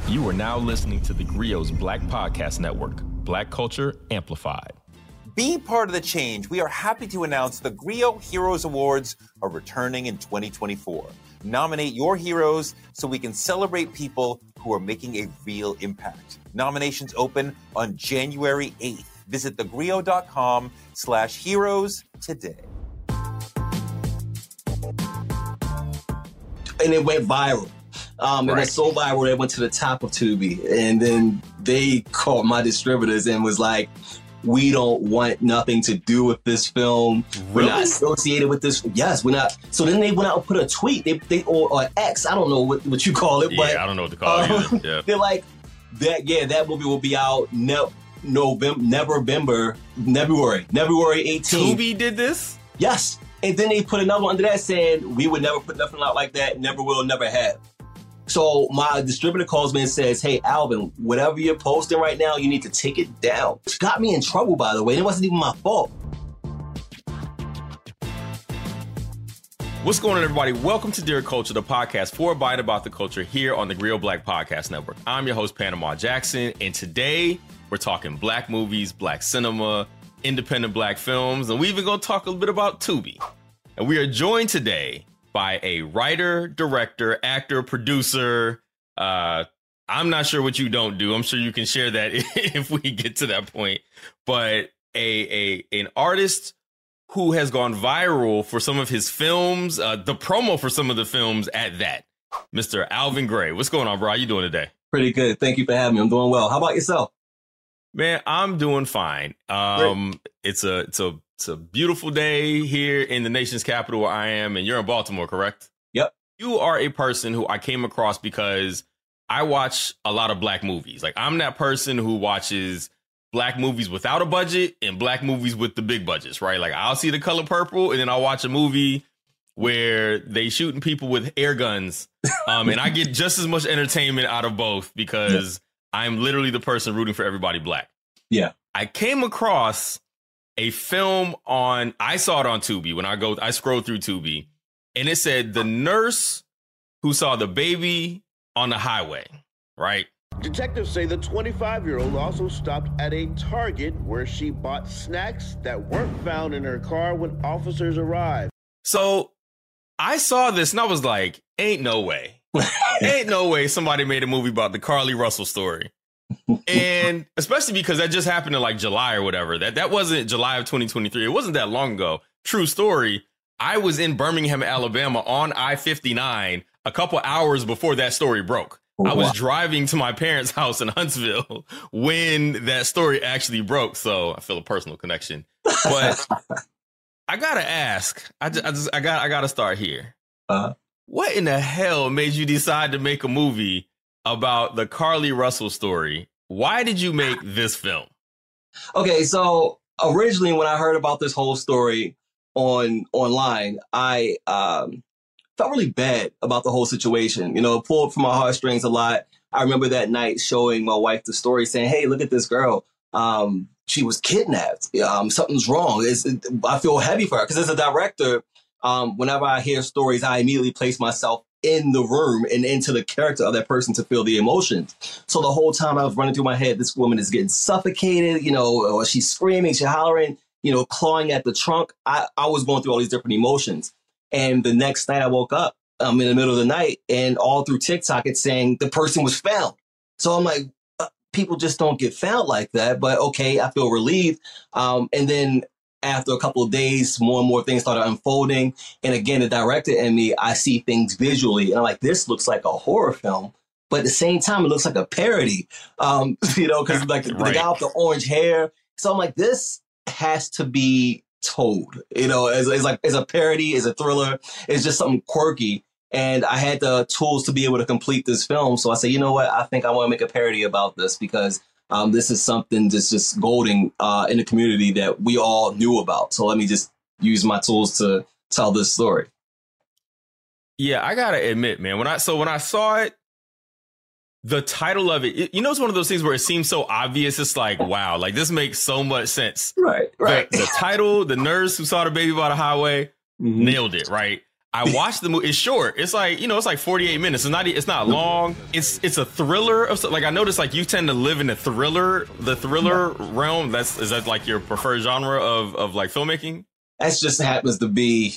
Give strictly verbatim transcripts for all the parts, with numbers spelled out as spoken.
You are now listening to the Grio's Black Podcast Network, Black Culture Amplified. Be part of the change. We are happy to announce the Grio Heroes Awards are returning in twenty twenty-four. Nominate your heroes so we can celebrate people who are making a real impact. Nominations open on January eighth. Visit thegrio.com slash heroes today. And it went viral. Um, right. It went so viral that it went to the top of Tubi. And then they called my distributors and was like, we don't want nothing to do with this film. Really? We're not associated with this. Yes, we're not. So then they went out and put a tweet. They, they or, or X, I don't know what, what you call it. Yeah, but, I don't know what to call it um, either. Yeah. They're like, that. yeah, that movie will be out ne- November, November, February, February eighteenth. Tubi did this? Yes. And then they put another one under that saying, we would never put nothing out like that, never will, never have. So my distributor calls me and says, hey, Alvin, whatever you're posting right now, you need to take it down. Which got me in trouble, by the way. And it wasn't even my fault. What's going on, everybody? Welcome to Dear Culture, the podcast for and by and about the culture here on the Grio Black Podcast Network. I'm your host, Panama Jackson, and today we're talking black movies, black cinema, independent black films, and we're even going to talk a little bit about Tubi. And we are joined today by a writer, director, actor, producer. Uh, I'm not sure what you don't do. I'm sure you can share that if we get to that point. But a a an artist who has gone viral for some of his films, uh, the promo for some of the films at that, Mister Alvin Gray. What's going on, bro? How you doing today? Pretty good. Thank you for having me. I'm doing well. How about yourself? Man, I'm doing fine. Um, it's a it's a it's a beautiful day here in the nation's capital where I am, and you're in Baltimore, correct? Yep. You are a person who I came across because I watch a lot of black movies. Like, I'm that person who watches black movies without a budget and black movies with the big budgets, right? Like, I'll see The Color Purple, and then I'll watch a movie where they shooting people with air guns, um, and I get just as much entertainment out of both because yeah. I'm literally the person rooting for everybody black. Yeah. I came across a film on, I saw it on Tubi when I go, I scrolled through Tubi, and it said the nurse who saw the baby on the highway, right? Detectives say the twenty-five-year-old also stopped at a Target where she bought snacks that weren't found in her car when officers arrived. So I saw this and I was like, ain't no way. Ain't no way somebody made a movie about the Carlee Russell story. And especially because that just happened in like July or whatever. That that wasn't July of twenty twenty-three. It wasn't that long ago. True story. I was in Birmingham, Alabama on I fifty-nine a couple hours before that story broke. Oh, I was wow. driving to my parents' house in Huntsville when that story actually broke. So I feel a personal connection. But I gotta ask. I just, I just I got I gotta start here. Uh-huh. What in the hell made you decide to make a movie about the Carlee Russell story? Why did you make this film? Okay, so originally when I heard about this whole story on online, I um, felt really bad about the whole situation. You know, it pulled from my heartstrings a lot. I remember that night showing my wife the story, saying, hey, look at this girl. Um, she was kidnapped. Um, something's wrong. It's, it, I feel heavy for her because as a director, um, whenever I hear stories, I immediately place myself in the room and into the character of that person to feel the emotions. So the whole time I was running through my head, this woman is getting suffocated, you know, or she's screaming, she's hollering, you know, clawing at the trunk. I, I was going through all these different emotions. And the next night I woke up um, in the middle of the night and all through TikTok, it's saying the person was found. So I'm like, uh, people just don't get found like that. But OK, I feel relieved. Um, and then after a couple of days, more and more things started unfolding. And again, the director in me, I see things visually. And I'm like, this looks like a horror film. But at the same time, it looks like a parody, um, you know, because like right. the guy with the orange hair. So I'm like, this has to be told, you know, as, as like as a parody, as a thriller. It's just something quirky. And I had the tools to be able to complete this film. So I said, you know what, I think I want to make a parody about this because Um, this is something that's just golden uh, in the community that we all knew about. So let me just use my tools to tell this story. Yeah, I got to admit, man, when I so when I saw it, the title of it, it, you know, it's one of those things where it seems so obvious. It's like, wow, like this makes so much sense. Right, right. The, the title, the nurse who saw the baby by the highway, mm-hmm. nailed it, right? I watched the movie. It's short. It's like, you know, it's like forty-eight minutes. It's not, it's not long. It's, it's a thriller of like, I noticed like you tend to live in the thriller, the thriller realm. That's, is that like your preferred genre of, of like filmmaking? That just happens to be.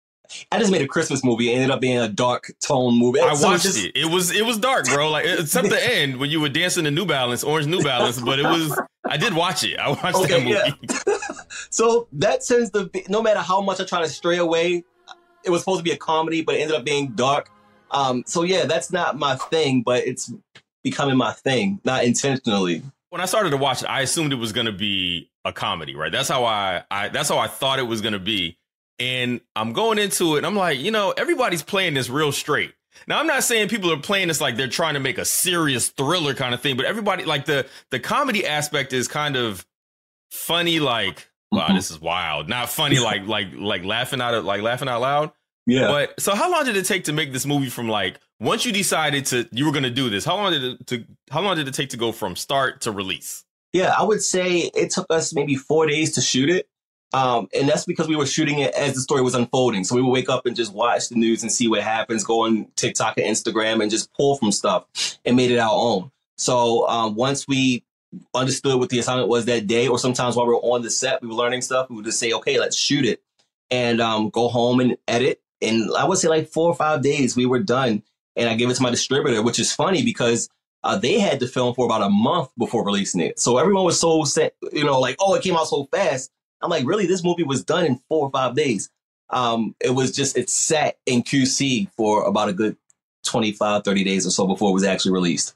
I just made a Christmas movie. It ended up being a dark tone movie. I so watched just, it. It was it was dark, bro. Like except the end when you were dancing to New Balance, orange New Balance. But it was I did watch it. I watched okay, that movie. Yeah. So that tends to be. No matter how much I try to stray away, it was supposed to be a comedy, but it ended up being dark. Um, so yeah, that's not my thing, but it's becoming my thing, not intentionally. When I started to watch it, I assumed it was going to be a comedy, right? That's how I, I that's how I thought it was going to be. And I'm going into it and I'm like, you know, everybody's playing this real straight. Now, I'm not saying people are playing this like they're trying to make a serious thriller kind of thing, but everybody like the the comedy aspect is kind of funny, like, wow, mm-hmm. This is wild. Not funny, like like like laughing out of like laughing out loud. Yeah. But so how long did it take to make this movie from like once you decided to you were going to do this? How long did it to how long did it take to go from start to release? Yeah, I would say it took us maybe four days to shoot it. Um, and that's because we were shooting it as the story was unfolding. So we would wake up and just watch the news and see what happens, go on TikTok and Instagram and just pull from stuff and made it our own. So um, once we understood what the assignment was that day, or sometimes while we were on the set, we were learning stuff, we would just say, okay, let's shoot it and um, go home and edit. And I would say like four or five days we were done. And I gave it to my distributor, which is funny because uh, they had to film for about a month before releasing it. So everyone was so set, you know, like, oh, it came out so fast. I'm like, really, this movie was done in four or five days. Um, it was just, it sat in Q C for about a good twenty-five, thirty days or so before it was actually released.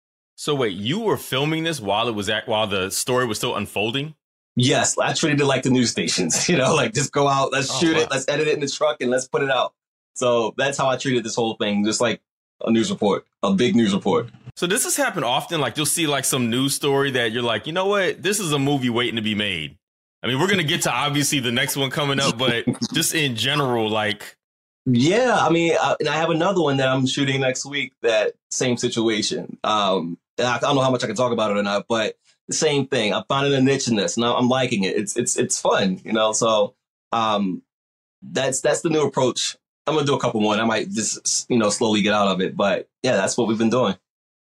So wait, you were filming this while it was at, while the story was still unfolding? Yes, I treated it like the news stations, you know, like just go out, let's oh, shoot wow. it, let's edit it in the truck and let's put it out. So that's how I treated this whole thing, just like a news report, a big news report. So does this happen often? Like you'll see like some news story that you're like, you know what, this is a movie waiting to be made. I mean, we're going to get to obviously the next one coming up, but just in general, like. Yeah, I mean, I, and I have another one that I'm shooting next week, that same situation. Um, I, I don't know how much I can talk about it or not, but the same thing. I'm finding a niche in this and I'm liking it. It's it's it's fun, you know, so um, that's that's the new approach. I'm going to do a couple more and I might just, you know, slowly get out of it. But yeah, that's what we've been doing.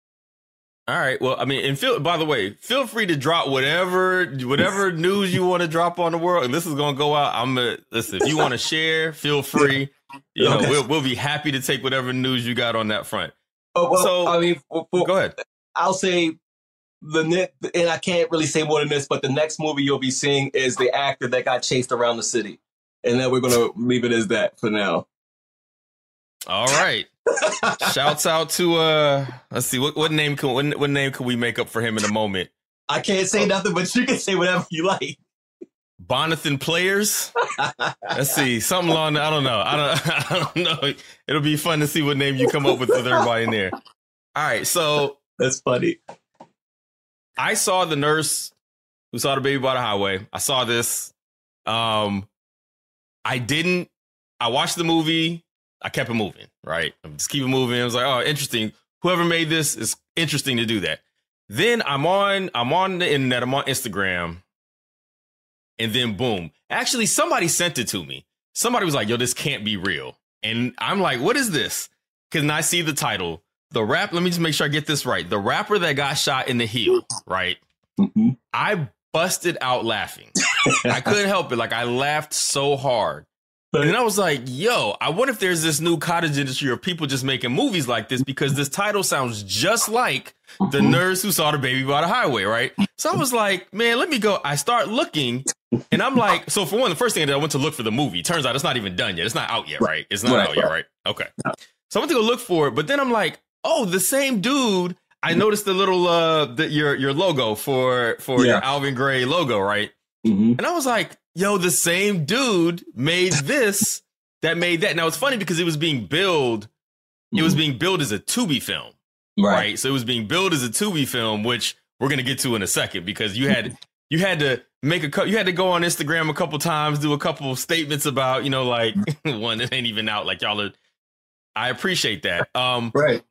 All right. Well, I mean, and feel, by the way, feel free to drop whatever whatever news you want to drop on the world. And this is going to go out. I'm going to listen. If you want to share, feel free. You know, okay. we'll, we'll be happy to take whatever news you got on that front. Oh, well, so, I mean, for, for, go ahead. I'll say the next, and I can't really say more than this, but the next movie you'll be seeing is the actor that got chased around the city. And then we're going to leave it as that for now. All right. Shouts out to uh let's see what what name can what, what name can we make up for him in a moment? I can't say nothing, but you can say whatever you like. Bonathan Players. Let's see, something along the, I don't know. I don't I don't know. It'll be fun to see what name you come up with with everybody in there. All right, so that's funny. I saw The Nurse Who Saw the Baby by the Highway. I saw this. Um I didn't I watched the movie. I kept it moving, right? I'm just keep it moving. I was like, oh, interesting. Whoever made this is interesting to do that. Then I'm on, I'm on the internet. I'm on Instagram. And then boom. Actually, somebody sent it to me. Somebody was like, yo, this can't be real. And I'm like, what is this? Because I see the title. The rap, let me just make sure I get this right. The rapper that got shot in the heel, right? Mm-hmm. I busted out laughing. I couldn't help it. Like, I laughed so hard. And I was like, yo, I wonder if there's this new cottage industry of people just making movies like this, because this title sounds just like The Nurse Who Saw the Baby by the Highway, right? So I was like, man, let me go. I start looking and I'm like, so for one, the first thing I did, I went to look for the movie. Turns out it's not even done yet. It's not out yet, right? It's not right, out right. yet, right? Okay. So I went to go look for it, but then I'm like, oh, the same dude. I noticed the little, uh, the, your, your logo for, for yeah. your Alvin Gray logo, right? Mm-hmm. And I was like, yo, the same dude made this that made that. Now, it's funny because it was being billed. Mm-hmm. It was being billed as a Tubi film. Right. right. So it was being billed as a Tubi film, which we're going to get to in a second, because you had you had to make a you had to go on Instagram a couple times, do a couple statements about, you know, like one that ain't even out. Like y'all are. I appreciate that. Um, right.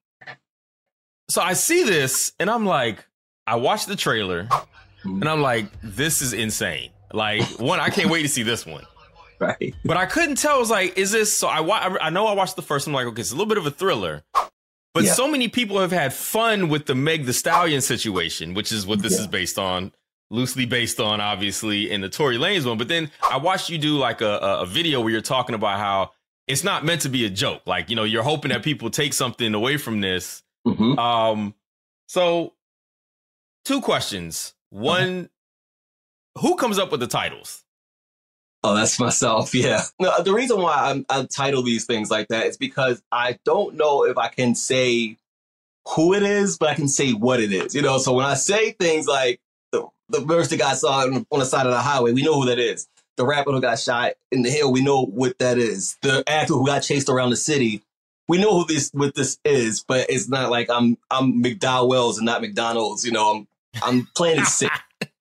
So I see this and I'm like, I watched the trailer. And I'm like, this is insane. Like, one, I can't wait to see this one. Right. But I couldn't tell. I was like, is this, so I, wa- I know I watched the first one, I'm like, okay, it's a little bit of a thriller. But Yeah. so many people have had fun with the Meg Thee Stallion situation, which is what this Yeah. is based on, loosely based on, obviously, in the Tory Lanez one. But then I watched you do like a, a video where you're talking about how it's not meant to be a joke. Like, you know, you're hoping that people take something away from this. Mm-hmm. Um, so two questions. One, who comes up with the titles? Oh, that's myself. Yeah. No, the reason why I'm, I title these things like that is because I don't know if I can say who it is, but I can say what it is. You know, so when I say things like the, the verse that got saw on the side of the highway, we know who that is. The rapper who got shot in the hill, we know what that is. The actor who got chased around the city, we know who this what this is. But it's not like I'm I'm McDowell's and not McDonald's. You know, I'm I'm playing it sick.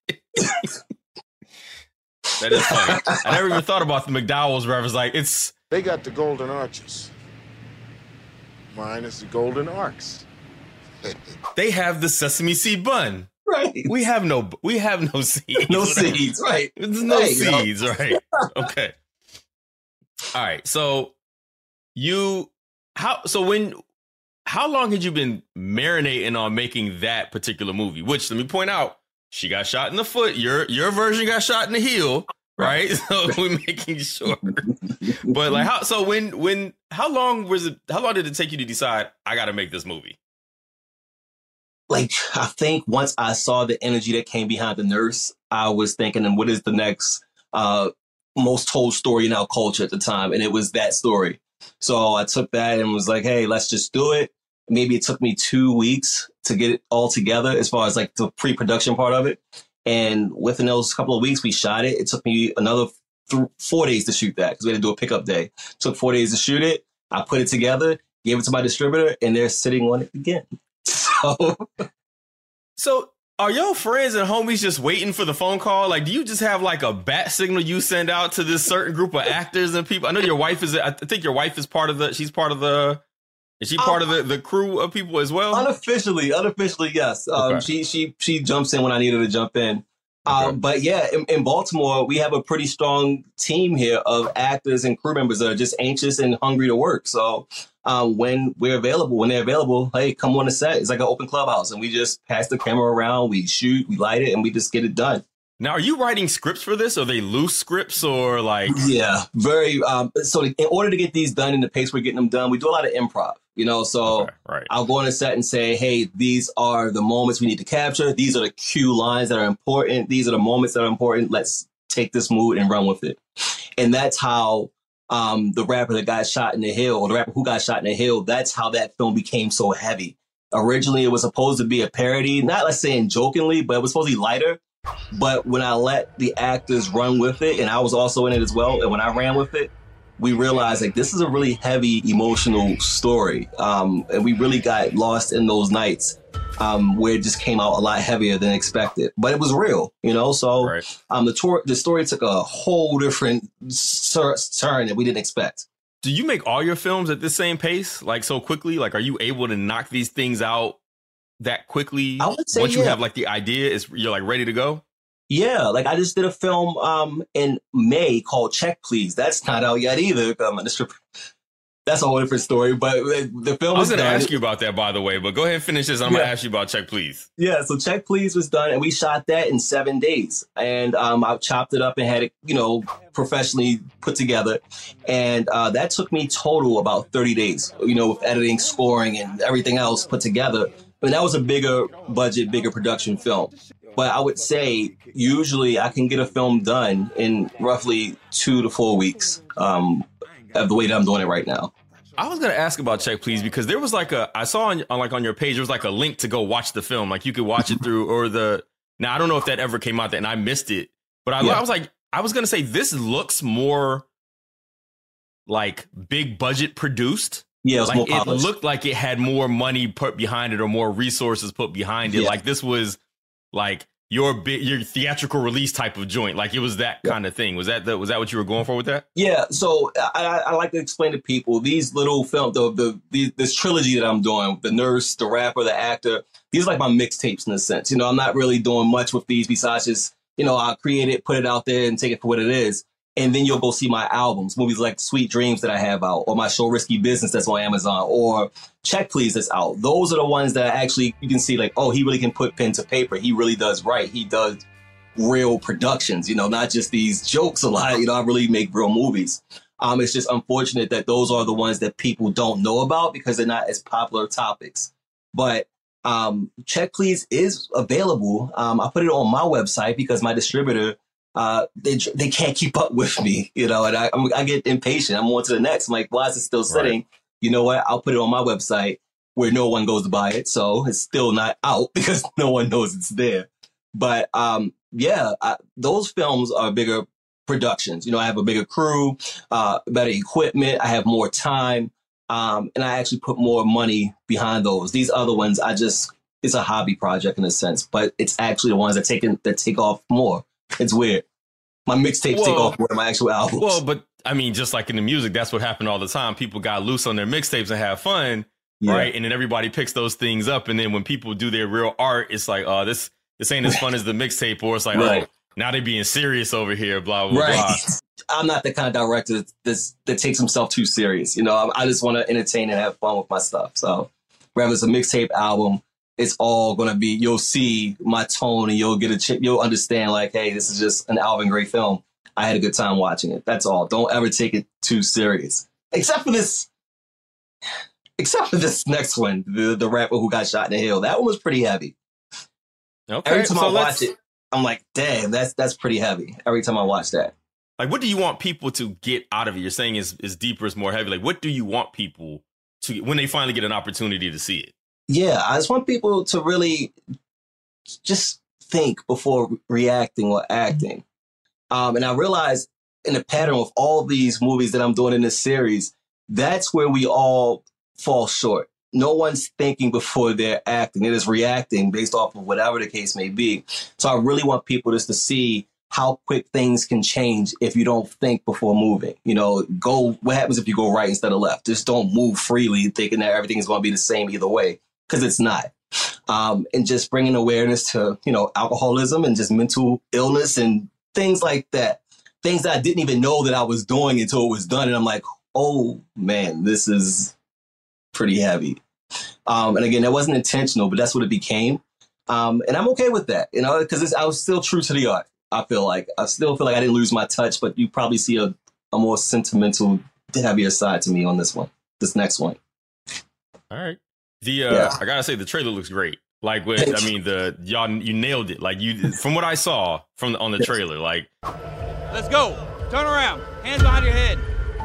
That is funny. I never even thought about the McDowell's reference. Like, it's They got the golden arches. Mine is the golden arcs. they have the sesame seed bun. Right. We have no we have no seeds. No Whatever. seeds. Right. There's no There you go. seeds, right? Okay. All right. So you how so when how long had you been marinating on making that particular movie? Which, let me point out, she got shot in the foot. Your your version got shot in the heel, right? So we're making sure. But like how so when when how long was it how long did it take you to decide I gotta make this movie? Like, I think once I saw the energy that came behind the nurse, I was thinking, and what is the next uh, most told story in our culture at the time? And it was that story. So I took that and was like, hey, let's just do it. Maybe it took me two weeks to get it all together as far as like the pre-production part of it. And within those couple of weeks, we shot it. It took me another th- four days to shoot that because we had to do a pickup day. It took four days to shoot it. I put it together, gave it to my distributor, and they're sitting on it again. So, So are your friends and homies just waiting for the phone call? Like, do you just have like a bat signal you send out to this certain group of actors and people? I know your wife is, I think your wife is part of the, she's part of the, is she part um, of the, the crew of people as well? Unofficially, unofficially, yes. Um, Okay. She she she jumps in when I need her to jump in. Okay. Um, but yeah, in, in Baltimore, we have a pretty strong team here of actors and crew members that are just anxious and hungry to work. So um, when we're available, when they're available, hey, come on the set. It's like an open clubhouse, and we just pass the camera around, we shoot, we light it, and we just get it done. Now, are you writing scripts for this? Are they loose scripts or like? Yeah, very. Um, so in order to get these done in the pace we're getting them done, we do a lot of improv. You know, so Okay, right. I'll go on a set and say, hey, these are the moments we need to capture. These are the cue lines that are important. These are the moments that are important. Let's take this mood and run with it. And that's how um, the rapper that got shot in the hill, or the rapper who got shot in the hill, that's how that film became so heavy. Originally, it was supposed to be a parody, not let's say jokingly, but it was supposed to be lighter. But when I let the actors run with it, and I was also in it as well, and when I ran with it, we realized like this is a really heavy emotional story. Um, and we really got lost in those nights um, where it just came out a lot heavier than expected. But it was real, you know? So Right. um, the, tour, the story took a whole different sur- turn that we didn't expect. Do you make all your films at the same pace, like so quickly? Like, are you able to knock these things out that quickly? I would say, once you yeah. have like the idea, is you're like ready to go? Yeah, like I just did a film um, in May called Check Please. That's not out yet either. Um, that's a whole different story, but the film I was is going to done. ask you about that, by the way, but go ahead and finish this. I'm Yeah. going to ask you about Check Please. Yeah, so Check Please was done, and we shot that in seven days. And um, I chopped it up and had it, you know, professionally put together. And uh, that took me total about thirty days, you know, with editing, scoring, and everything else put together. But that was a bigger budget, bigger production film. But I would say usually I can get a film done in roughly two to four weeks um, of the way that I'm doing it right now. I was going to ask about Check Please because there was like a, I saw on, on like on your page, there was like a link to go watch the film. Like you could watch it through or the, now I don't know if that ever came out there and I missed it, but I, Yeah. I was like, I was going to say this looks more like big budget produced. Yeah, it was Like more it polished. looked like it had more money put behind it or more resources put behind it. Yeah. Like this was like your big, your theatrical release type of joint. Like it was that Yeah. kind of thing. Was that the, was that what you were going for with that? Yeah, so I, I, I like to explain to people these little film, the, the the this trilogy that I'm doing, the nurse, the rapper, the actor. These are like my mixtapes in a sense. You know, I'm not really doing much with these besides just, you know, I create it, put it out there, and take it for what it is. And then you'll go see my albums, movies like Sweet Dreams that I have out, or my show Risky Business that's on Amazon, or Check Please that's out. Those are the ones that actually you can see like, oh, he really can put pen to paper. He really does write. He does real productions, you know, not just these jokes a lot. You know, I really make real movies. Um, it's just unfortunate that those are the ones that people don't know about because they're not as popular topics. But um, Check Please is available. Um, I put it on my website because my distributor, Uh, they they can't keep up with me, you know, and I I'm, I get impatient. I'm on to the next. I'm like, why is it still sitting? Right. You know what? I'll put it on my website where no one goes to buy it. So it's still not out because no one knows it's there. But um, yeah, I, those films are bigger productions. You know, I have a bigger crew, uh, better equipment. I have more time. Um, and I actually put more money behind those. These other ones, I just, it's a hobby project in a sense, but it's actually the ones that take, in, that take off more. It's weird. My mixtapes take off more than my actual albums. Well, but I mean, just like in the music, that's what happened all the time. People got loose on their mixtapes and have fun, yeah. right? And then everybody picks those things up. And then when people do their real art, it's like, oh, this this ain't as fun as the mixtape. Or it's like, right. oh, now they're being serious over here, blah, blah, right. blah. I'm not the kind of director that's, that takes himself too serious. You know, I, I just want to entertain and have fun with my stuff. So whether it's a mixtape album, it's all going to be, you'll see my tone and you'll get a chip. You'll understand like, hey, this is just an Alvin Gray film. I had a good time watching it. That's all. Don't ever take it too serious. Except for this, except for this next one, the, the rapper who got shot in the hill. That one was pretty heavy. Okay. Every time so I watch it, I'm like, damn, that's, that's pretty heavy. Every time I watch that. Like, what do you want people to get out of it? You're saying is is deeper, is more heavy. Like, what do you want people to get when they finally get an opportunity to see it? Yeah, I just want people to really just think before reacting or acting. Um, and I realize in the pattern of all these movies that I'm doing in this series, that's where we all fall short. No one's thinking before they're acting. They're just reacting based off of whatever the case may be. So I really want people just to see how quick things can change if you don't think before moving. You know, go. What happens if you go right instead of left? Just don't move freely thinking that everything is going to be the same either way. Because it's not. Um, and just bringing awareness to, you know, alcoholism and just mental illness and things like that. Things that I didn't even know that I was doing until it was done. And I'm like, oh, man, this is pretty heavy. Um, and again, that wasn't intentional, but that's what it became. Um, and I'm okay with that, you know, because I was still true to the art. I feel like I still feel like I didn't lose my touch, but you probably see a, a more sentimental, heavier side to me on this one, this next one. All right. The uh, yeah. I gotta say the trailer looks great. Like with, I mean, the y'all you nailed it. Like you, from what I saw from the, on the trailer. Like, let's go. Turn around. Hands behind your head.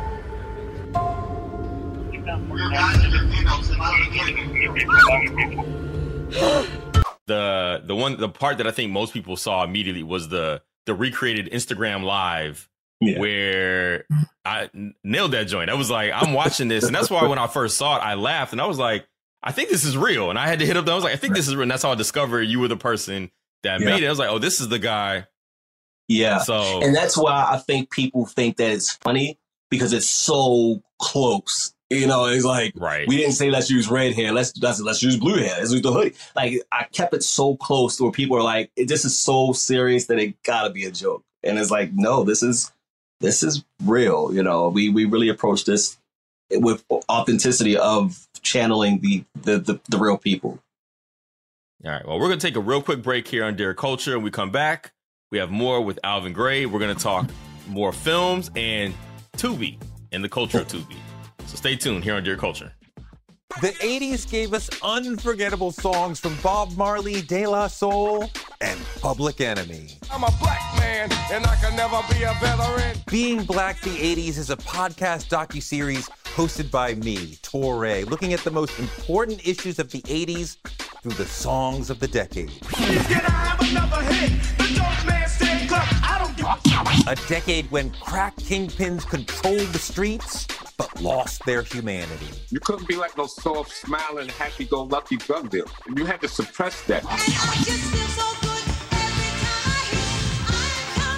the the one the part that I think most people saw immediately was the the recreated Instagram Live. Yeah. Where I nailed that joint. I was like, I'm watching this, and that's why when I first saw it, I laughed, and I was like, I think this is real. And I had to hit up. I was like, I think this is real. And that's how I discovered you were the person that yeah. made it. I was like, oh, this is the guy. Yeah. So, and that's why I think people think that it's funny because it's so close. You know, it's like, right. we didn't say let's use red hair. Let's let's, let's use blue hair. Let's use the hoodie. Like, I kept it so close to where people are like, this is so serious that it gotta be a joke. And it's like, no, this is this is real. You know, we we really approach this with authenticity of channeling the, the, the, the real people. All right. Well, we're going to take a real quick break here on Dear Culture. And we come back. We have more with Alvin Gray. We're going to talk more films and Tubi and the culture of Tubi. So stay tuned here on Dear Culture. The eighties gave us unforgettable songs from Bob Marley, De La Soul, and Public Enemy. I'm a black man, and I can never be a veteran. Being Black the eighties is a podcast docuseries hosted by me, Torre, looking at the most important issues of the eighties through the songs of the decade. Can I have another hit? The dope man said, "Look, I don't give a..." A decade when crack kingpins controlled the streets, but lost their humanity. You couldn't be like no soft, smiling, happy-go-lucky drug dealer. You had to suppress that.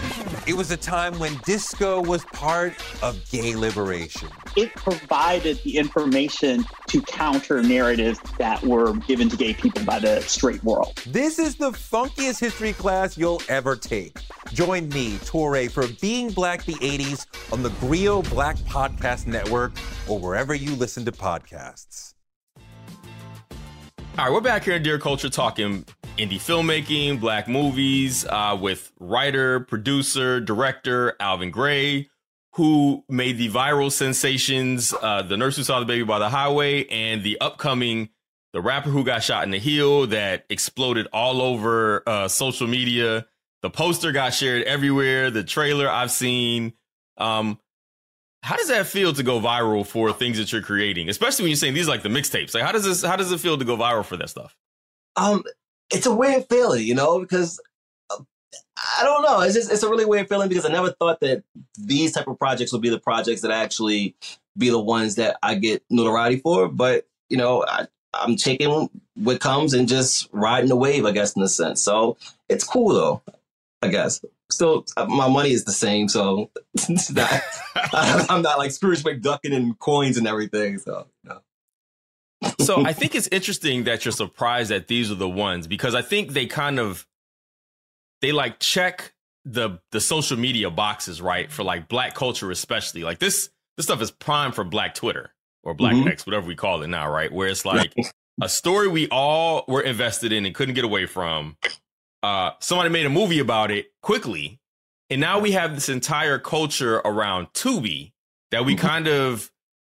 It was a time when disco was part of gay liberation. It provided the information to counter narratives that were given to gay people by the straight world. This is the funkiest history class you'll ever take. Join me, Toure, for Being Black the eighties on the Griot Black Podcast Network or wherever you listen to podcasts. All right, we're back here in Dear Culture talking indie filmmaking, black movies, uh, with writer, producer, director Alvin Gray, who made the viral sensations, uh, The Nurse Who Saw the Baby by the Highway, and the upcoming The Rapper Who Got Shot in the Heel that exploded all over uh, social media. The poster got shared everywhere. The trailer I've seen. Um, how does that feel to go viral for things that you're creating, especially when you're saying these are like the mixtapes? Like, how does this? How does it feel to go viral for that stuff? Um, it's a weird feeling, you know, because uh, I don't know. It's just it's a really weird feeling because I never thought that these type of projects would be the projects that actually be the ones that I get notoriety for. But you know, I, I'm taking what comes and just riding the wave, I guess, in a sense. So it's cool though, I guess. Still, my money is the same, so it's not, I'm not like Scrooge McDuckin and coins and everything. So, no. So I think it's interesting that you're surprised that these are the ones, because I think they kind of they like check the the social media boxes, right? For like black culture, especially like this this stuff is prime for Black Twitter or Black mm-hmm. X, whatever we call it now, right? Where it's like a story we all were invested in and couldn't get away from. Uh, somebody made a movie about it quickly. And now we have this entire culture around Tubi that we kind of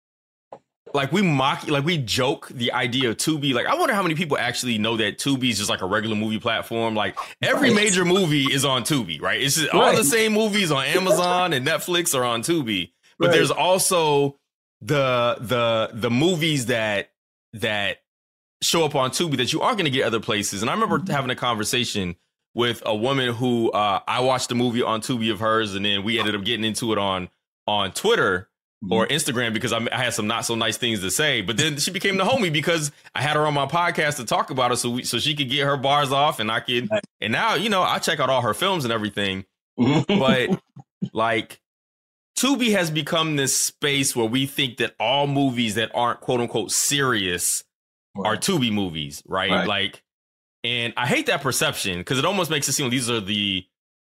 like we mock, like we joke the idea of Tubi. Like, I wonder how many people actually know that Tubi is just like a regular movie platform. Like every major movie is on Tubi, right? It's just all right. The same movies on Amazon and Netflix are on Tubi. But right. There's also the the the movies that that show up on Tubi that you aren't going to get other places. And I remember mm-hmm. having a conversation with a woman who uh, I watched a movie on Tubi of hers, and then we ended up getting into it on on Twitter mm-hmm. or Instagram because I, I had some not so nice things to say. But then she became the homie because I had her on my podcast to talk about it, so we, so she could get her bars off, and I could. And now, you know, I check out all her films and everything. But like, Tubi has become this space where we think that all movies that aren't quote unquote serious are Tubi movies, right? right? Like, and I hate that perception because it almost makes it seem like these are the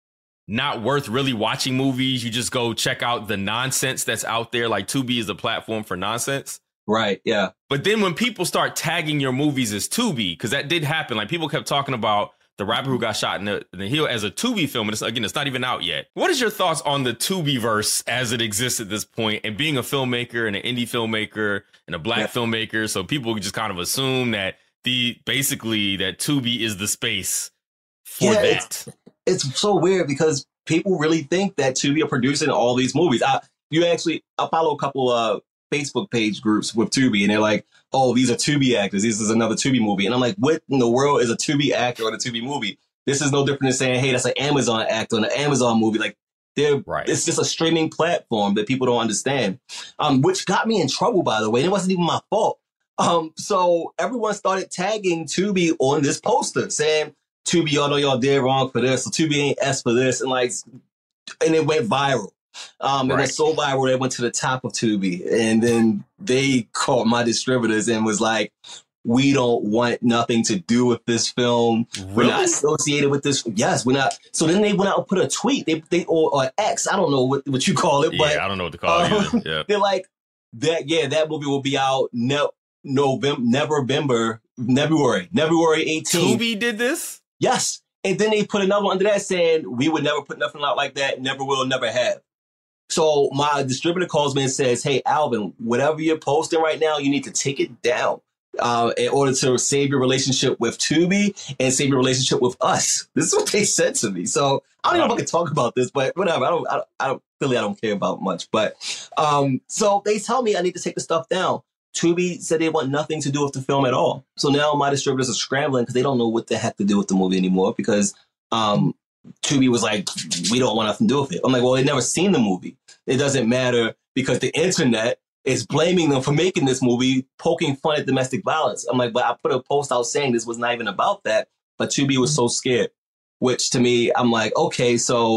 not worth really watching movies. You just go check out the nonsense that's out there. Like, Tubi is a platform for nonsense. Right, yeah. But then when people start tagging your movies as Tubi, because that did happen, like people kept talking about The Rapper Who Got Shot in the, in the Heel as a Tubi film, and it's, again, it's not even out yet. What is your thoughts on the Tubiverse as it exists at this point, and being a filmmaker and an indie filmmaker and a black yeah. filmmaker? So people just kind of assume that the basically that Tubi is the space for yeah, that. It's, it's so weird because people really think that Tubi are producing all these movies. I, you actually, I follow a couple of Facebook page groups with Tubi, and they're like, oh, these are Tubi actors. This is another Tubi movie. And I'm like, what in the world is a Tubi actor on a Tubi movie? This is no different than saying, hey, that's an Amazon actor on an Amazon movie. Like, they're, right. It's just a streaming platform that people don't understand, um, which got me in trouble, by the way. It wasn't even my fault. Um, so everyone started tagging Tubi on this poster saying, Tubi, y'all know y'all did wrong for this. So Tubi ain't S for this. And like, and it went viral. Um, right. It went so viral that it went to the top of Tubi. And then they called my distributors and was like, we don't want nothing to do with this film. Really? We're not associated with this. Yes, we're not. So then they went out and put a tweet. They, they or, or X, I don't know what, what you call it. But yeah, I don't know what to call it um, either. Yeah. They're like, that. yeah, that movie will be out ne- November, November, February, February eighteenth. Tubi did this? Yes. And then they put another one under that saying, we would never put nothing out like that, never will, never have. So my distributor calls me and says, hey, Alvin, whatever you're posting right now, you need to take it down uh, in order to save your relationship with Tubi and save your relationship with us. This is what they said to me. So I don't even know if I can talk about this, but whatever. I don't, I don't, I don't really, I don't care about much. But um, so they tell me I need to take the stuff down. Tubi said they want nothing to do with the film at all. So now my distributors are scrambling because they don't know what the heck to do with the movie anymore because um, Tubi was like, we don't want nothing to do with it. I'm like, well, they've never seen the movie. It doesn't matter because the internet is blaming them for making this movie, poking fun at domestic violence. I'm like, but I put a post out saying this was not even about that. But Tubi was so scared, which to me, I'm like, okay, so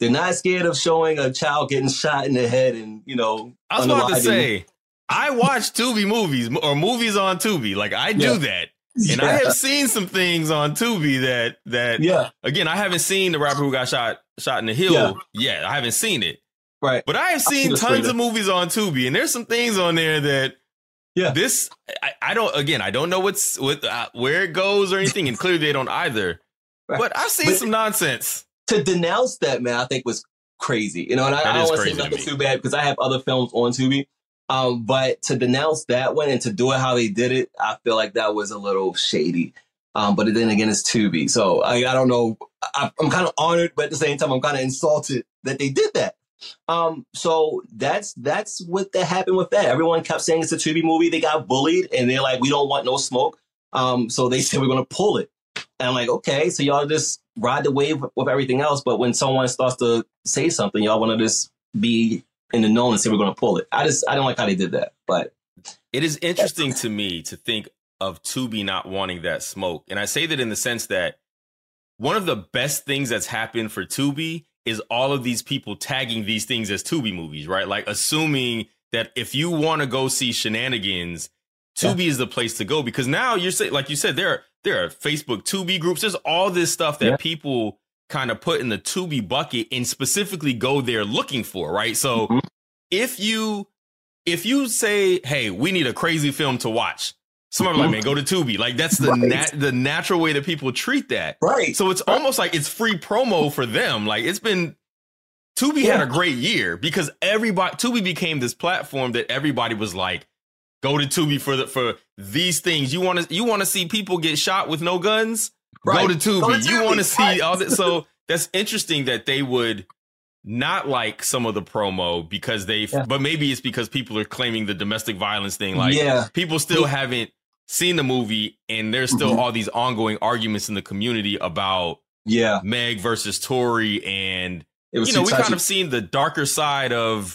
They're not scared of showing a child getting shot in the head and, you know. I was about to say, I watch Tubi movies or movies on Tubi. Like, I do yeah. that. And yeah. I have seen some things on Tubi that, that yeah. again, I haven't seen the rapper who got shot shot in the heel yeah. yet. I haven't seen it. Right. But I have seen, seen tons of movies on Tubi, and there's some things on there that yeah. this, I, I don't, again, I don't know what's what, uh, where it goes or anything, and clearly they don't either. Right. But I've seen but some nonsense. To denounce that, man, I think was crazy. You know, and I, I don't want to say nothing too bad because I have other films on Tubi. Um, but to denounce that one and to do it how they did it, I feel like that was a little shady. Um, but then again, it's Tubi. So I, I don't know. I, I'm kind of honored, but at the same time, I'm kind of insulted that they did that. Um, so that's that's what that happened with that. Everyone kept saying it's a Tubi movie. They got bullied and they're like, we don't want no smoke. Um, so they said we're going to pull it. And I'm like, okay, so y'all just ride the wave with everything else. But when someone starts to say something, y'all want to just be in the know and say we're going to pull it. I just I don't like how they did that. But it is interesting to me to think of Tubi not wanting that smoke. And I say that in the sense that one of the best things that's happened for Tubi is all of these people tagging these things as Tubi movies, right? Like assuming that if you want to go see shenanigans, Tubi yeah. is the place to go, because now you're saying, like you said, there are, there are Facebook Tubi groups. There's all this stuff that yeah. people kind of put in the Tubi bucket and specifically go there looking for, right? So mm-hmm. if you if you say, hey, we need a crazy film to watch, somebody mm-hmm. like, man, go to Tubi. Like that's the right. nat- the natural way that people treat that. Right. So it's right. almost like it's free promo for them. Like it's been Tubi yeah. had a great year because everybody Tubi became this platform that everybody was like, go to Tubi for the for these things. You want to you want to see people get shot with no guns? Right. Go to Tubi. Go to Tubi. You want to see right. all that. So that's interesting that they would not like some of the promo because they, yeah. but maybe it's because people are claiming the domestic violence thing. Like yeah. people still haven't seen the movie and there's still mm-hmm. all these ongoing arguments in the community about yeah. Meg versus Tory. And, it was you know, we touchy. kind of seen the darker side of,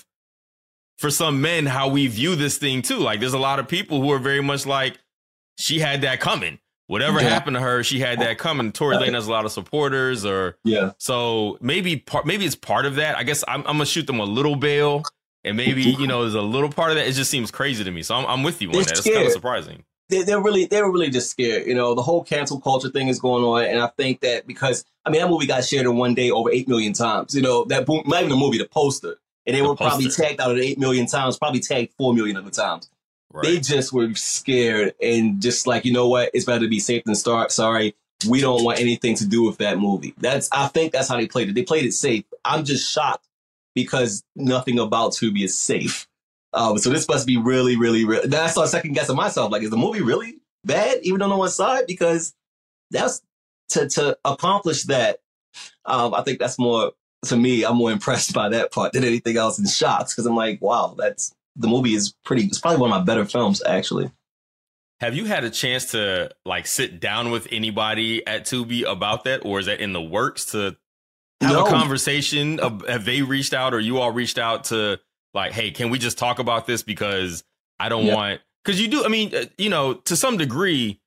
for some men, how we view this thing too. Like there's a lot of people who are very much like, she had that coming. Whatever yeah. happened to her, she had that coming. Tory Lane has a lot of supporters, or yeah. So maybe part, maybe it's part of that. I guess I'm, I'm gonna shoot them a little bail, and maybe you know there's a little part of that. It just seems crazy to me, so I'm, I'm with you on they're that. Scared. It's kind of surprising. They, they're really they're really just scared. You know, the whole cancel culture thing is going on, and I think that because I mean that movie got shared in one day over eight million times. You know that not even the movie, the poster, and they the were poster. probably tagged out of eight million times, probably tagged four million of the times. Right. They just were scared and just like, you know what? It's better to be safe than start. Sorry, we don't want anything to do with that movie. That's I think that's how they played it. They played it safe. I'm just shocked because nothing about Tubi is safe. Um, so this must be really, really, really. Then I started second guessing myself. Like, is the movie really bad? Even though no one saw it, because that's to to accomplish that. Um, I think that's more to me. I'm more impressed by that part than anything else, and shocked because I'm like, wow, that's. The movie is pretty, it's probably one of my better films, actually. Have you had a chance to like sit down with anybody at Tubi about that? Or is that in the works to have no. a conversation? Of, have they reached out or you all reached out to like, hey, can we just talk about this? Because I don't yeah. want, because you do, I mean, you know, to some degree,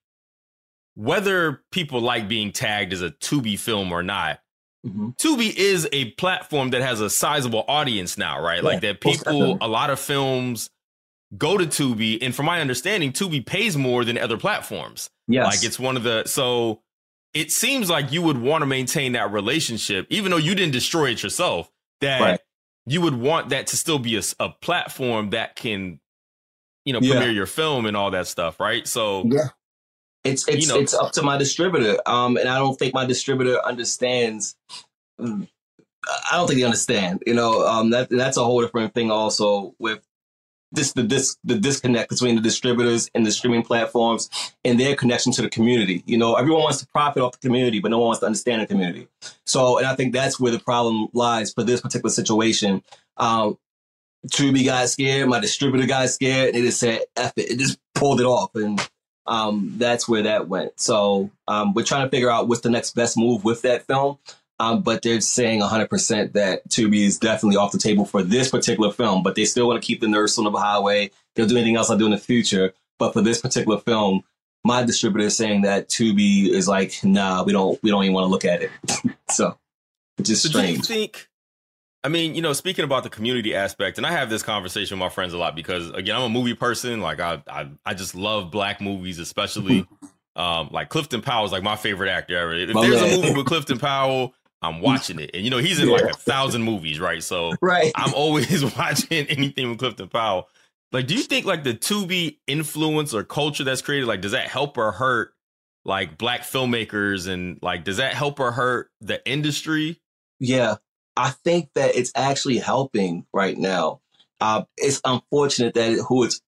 whether people like being tagged as a Tubi film or not, mm-hmm. Tubi is a platform that has a sizable audience now, right? Yeah, like that people, a lot of films go to Tubi. And from my understanding, Tubi pays more than other platforms. Yes. Like it's one of the, so it seems like you would want to maintain that relationship, even though you didn't destroy it yourself, that right. you would want that to still be a, a platform that can, you know, premiere yeah. your film and all that stuff. Right. So yeah. It's it's you know, it's up to my distributor, um, and I don't think my distributor understands. I don't think they understand. You know, um, that that's a whole different thing. Also, with this the this the disconnect between the distributors and the streaming platforms and their connection to the community. You know, everyone wants to profit off the community, but no one wants to understand the community. So, and I think that's where the problem lies for this particular situation. Um, Tubi got scared, my distributor got scared, and they just said, "F it," it just pulled it off, and. Um, that's where that went. So um, we're trying to figure out what's the next best move with that film. Um, but they're saying one hundred percent that Tubi is definitely off the table for this particular film. But they still want to keep the Nurse on the Highway. They'll do anything else I do in the future. But for this particular film, my distributor is saying that Tubi is like, nah, we don't we don't even want to look at it. So it's just so strange. Do you think I mean, you know, speaking about the community aspect, and I have this conversation with my friends a lot because, again, I'm a movie person. Like, I I, I just love black movies, especially. um, like, Clifton Powell is like my favorite actor ever. If My there's man. a movie with Clifton Powell, I'm watching it. And, you know, he's in Yeah. like a thousand movies, right? So Right. I'm always watching anything with Clifton Powell. Like, do you think, like, the Tubi influence or culture that's created, like, does that help or hurt, like, black filmmakers? And, like, does that help or hurt the industry? Yeah, I think that it's actually helping right now. Uh, it's unfortunate that who it's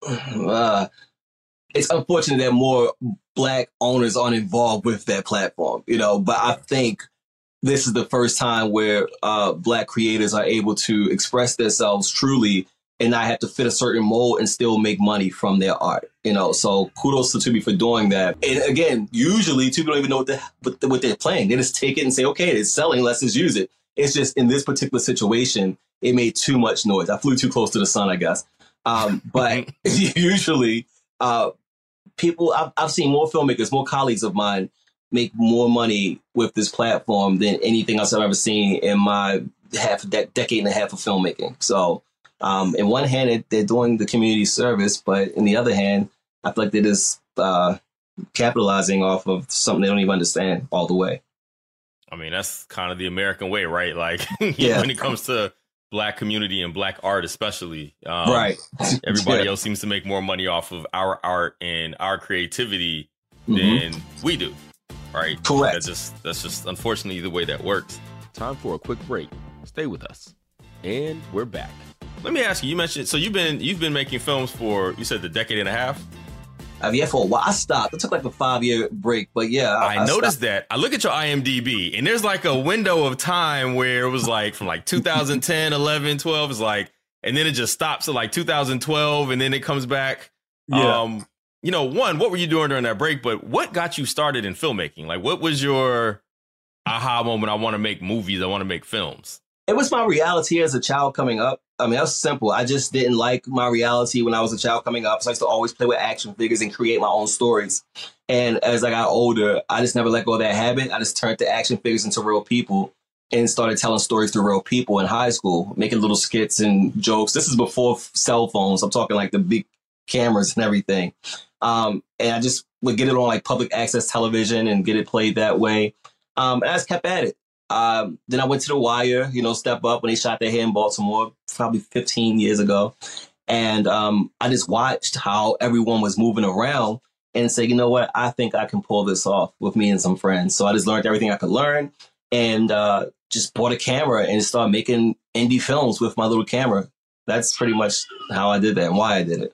uh, it's unfortunate that more black owners aren't involved with that platform, you know. But I think this is the first time where uh, black creators are able to express themselves truly and not have to fit a certain mold and still make money from their art, you know. So kudos to Tubi for doing that. And again, usually Tubi don't even know what, the, what, what they're playing. They just take it and say, okay, it's selling, let's just use it. It's just in this particular situation, it made too much noise. I flew too close to the sun, I guess. Um, but usually uh, people, I've, I've seen more filmmakers, more colleagues of mine make more money with this platform than anything else I've ever seen in my half de- decade and a half of filmmaking. So um, in one hand, it, they're doing the community service, but in the other hand, I feel like they're just uh, capitalizing off of something they don't even understand all the way. I mean, that's kind of the American way, right? Like, Yeah. when it comes to black community and black art, especially, um, Right. everybody Yeah. else seems to make more money off of our art and our creativity Mhm. than we do, right? Correct. That's just that's just unfortunately the way that works. Time for a quick break. Stay with us, and we're back. Let me ask you. You mentioned so you've been you've been making films for you said the decade and a half. I've yeah, for a while. I stopped. It took like a five year break, but yeah. I, I noticed stopped. that. I look at your I M D B and there's like a window of time where it was like from like two thousand ten, eleven, twelve is like, and then it just stops at like two thousand twelve and then it comes back. Yeah. Um, you know, one, what were you doing during that break? But what got you started in filmmaking? Like, what was your aha moment? I want to make movies. I want to make films. It was my reality as a child coming up. I mean, that was simple. I just didn't like my reality when I was a child coming up. So I used to always play with action figures and create my own stories. And as I got older, I just never let go of that habit. I just turned the action figures into real people and started telling stories to real people in high school, making little skits and jokes. This is before cell phones. I'm talking like the big cameras and everything. Um, and I just would get it on like public access television and get it played that way. Um, and I just kept at it. Um, then I went to The Wire, you know, Step Up when they shot their head in Baltimore, probably fifteen years ago. And um, I just watched how everyone was moving around and said, you know what, I think I can pull this off with me and some friends. So I just learned everything I could learn and uh, just bought a camera and started making indie films with my little camera. That's pretty much how I did that and why I did it.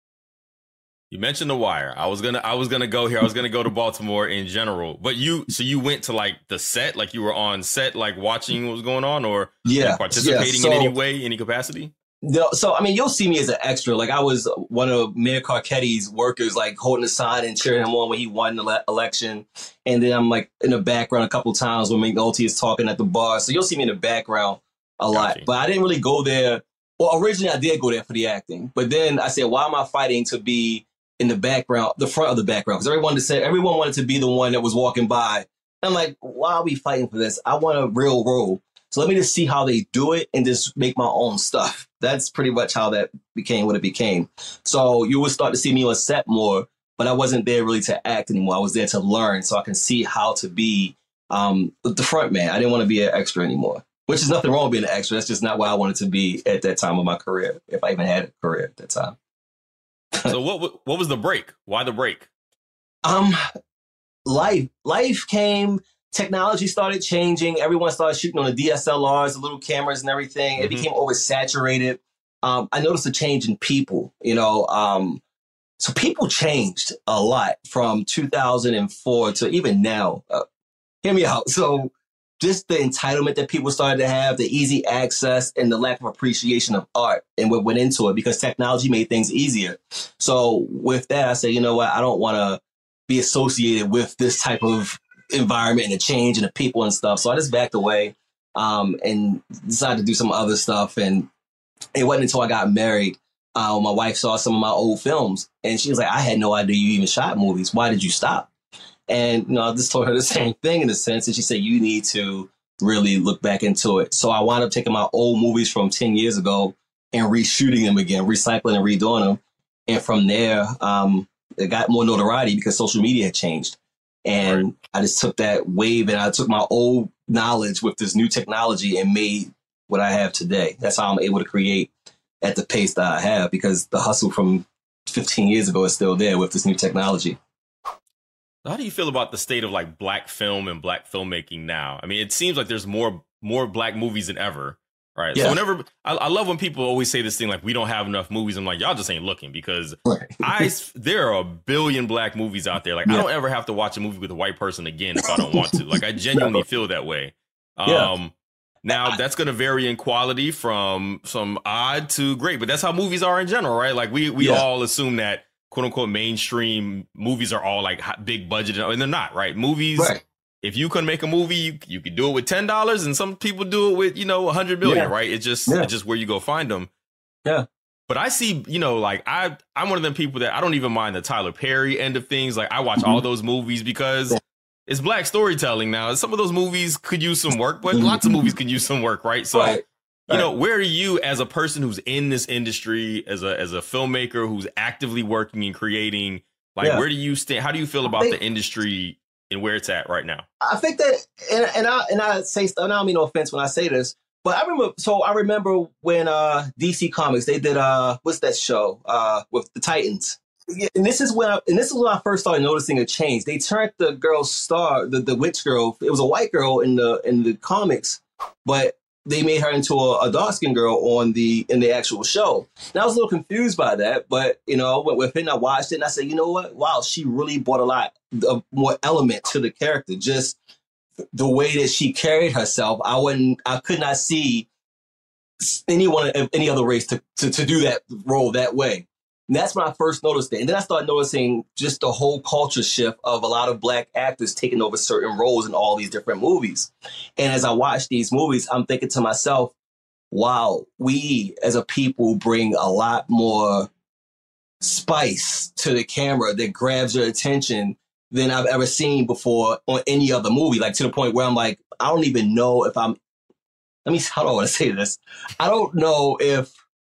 You mentioned The Wire. I was gonna, I was gonna go here. I was gonna go to Baltimore in general. But you, so you went to like the set, like you were on set, like watching what was going on, or Yeah, like, participating yeah, so- in any way, any capacity. No, so, I mean, you'll see me as an extra. Like, I was one of Mayor Carcetti's workers, like, holding a sign and cheering him on when he won the le- election. And then I'm, like, in the background a couple times when McNulty is talking at the bar. So you'll see me in the background a lot. Gotcha. But I didn't really go there. Well, originally I did go there for the acting. But then I said, why am I fighting to be in the background, the front of the background? Because everyone said everyone wanted to be the one that was walking by. And I'm like, why are we fighting for this? I want a real role. So let me just see how they do it and just make my own stuff. That's pretty much how that became what it became. So you would start to see me on set more, but I wasn't there really to act anymore. I was there to learn so I can see how to be um, the front man. I didn't want to be an extra anymore, which is nothing wrong with being an extra. That's just not where I wanted to be at that time of my career, if I even had a career at that time. So what wa- what was the break? Why the break? Um, life, life came, technology started changing. Everyone started shooting on the D S L Rs, the little cameras and everything. It Mhm. became oversaturated. Um, I noticed a change in people, you know, um, so people changed a lot from two thousand four to even now. Uh, hear me out. So just the entitlement that people started to have, the easy access and the lack of appreciation of art and what went into it because technology made things easier. So with that, I say, you know what? I don't want to be associated with this type of environment and the change and the people and stuff. So I just backed away um, and decided to do some other stuff. And it wasn't until I got married, uh, my wife saw some of my old films and she was like, I had no idea you even shot movies. Why did you stop? And, you know, I just told her the same thing in a sense. And she said, you need to really look back into it. So I wound up taking my old movies from ten years ago and reshooting them again, recycling and redoing them. And from there, um, it got more notoriety because social media had changed. And right. I just took that wave and I took my old knowledge with this new technology and made what I have today. That's how I'm able to create at the pace that I have, because the hustle from fifteen years ago is still there with this new technology. How do you feel about the state of like black film and black filmmaking now? I mean, it seems like there's more more black movies than ever, right? Yeah. So whenever I, I love when people always say this thing like we don't have enough movies. I'm like, y'all just ain't looking, because right. I there are a billion black movies out there. Like yeah. I don't ever have to watch a movie with a white person again if I don't want to. Like I genuinely feel that way. Um, yeah. Now that's going to vary in quality from some odd to great, but that's how movies are in general, right? Like we we yeah. all assume that quote unquote mainstream movies are all like big budget, and they're not, right? Movies, right. If you can make a movie, you, you can do it with ten dollars, and some people do it with, you know, a hundred million, yeah. right? It's just yeah. it's just where you go find them. Yeah. But I see, you know, like I I'm one of them people that I don't even mind the Tyler Perry end of things. Like I watch mm-hmm. all those movies because yeah. it's black storytelling now. Some of those movies could use some work, but mm-hmm. lots of movies can use some work, right? So. Right. You know, where are you as a person who's in this industry, as a as a filmmaker who's actively working and creating? Like, yeah. where do you stand? How do you feel about think, the industry and where it's at right now? I think that, and, and I and I say, and I don't mean no offense when I say this, but I remember. So I remember when uh, D C Comics they did uh, what's that show uh, with the Titans? Yeah, and this is when I, and this is when I first started noticing a change. They turned the girl star, the the witch girl. It was a white girl in the in the comics, but they made her into a, a dark-skinned girl on the in the actual show. And I was a little confused by that, but you know, went with it and I watched it and I said, you know what? Wow, she really brought a lot of more element to the character. Just the way that she carried herself. I wouldn't, I could not see anyone of any other race to, to to do that role that way. And that's when I first noticed it. And then I started noticing just the whole culture shift of a lot of black actors taking over certain roles in all these different movies. And as I watch these movies, I'm thinking to myself, wow, we as a people bring a lot more spice to the camera that grabs your attention than I've ever seen before on any other movie. Like to the point where I'm like, I don't even know if I'm, let me, how do I want to say this? I don't know if